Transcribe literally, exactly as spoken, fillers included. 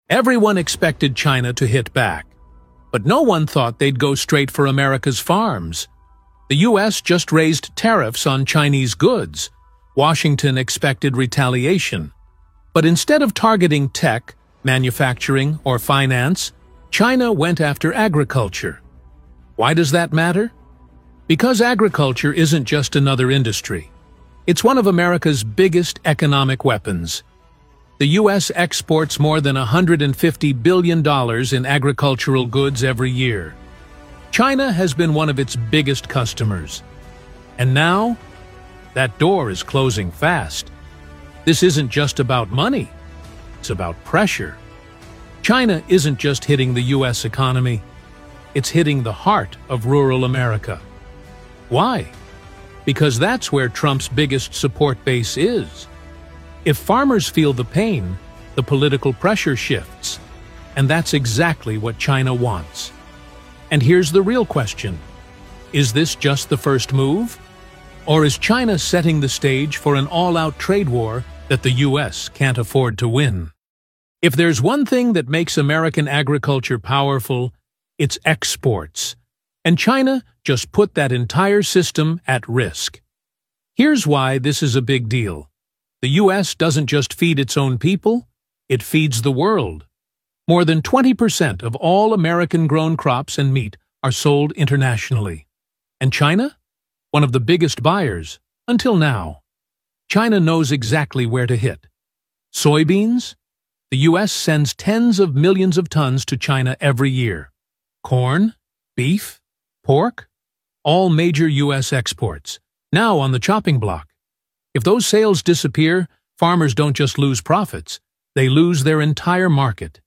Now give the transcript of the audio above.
Everyone expected China to hit back, but no one thought they'd go straight for America's farms. The U S just raised tariffs on Chinese goods. Washington expected retaliation. But instead of targeting tech, manufacturing, or finance, China went after agriculture. Why does that matter? Because agriculture isn't just another industry. It's one of America's biggest economic weapons. The U S exports more than one hundred fifty billion dollars in agricultural goods every year. China has been one of its biggest customers. And now, that door is closing fast. This isn't just about money. It's about pressure. China isn't just hitting the U S economy. It's hitting the heart of rural America. Why? Because that's where Trump's biggest support base is. If farmers feel the pain, the political pressure shifts. And that's exactly what China wants. And here's the real question. Is this just the first move? Or is China setting the stage for an all-out trade war that the U S can't afford to win? If there's one thing that makes American agriculture powerful, it's exports. And China just put that entire system at risk. Here's why this is a big deal. The U S doesn't just feed its own people, it feeds the world. More than twenty percent of all American-grown crops and meat are sold internationally. And China? One of the biggest buyers, until now. China knows exactly where to hit. Soybeans? The U S sends tens of millions of tons to China every year. Corn? Beef? Pork? All major U S exports, now on the chopping block. If those sales disappear, farmers don't just lose profits, they lose their entire market.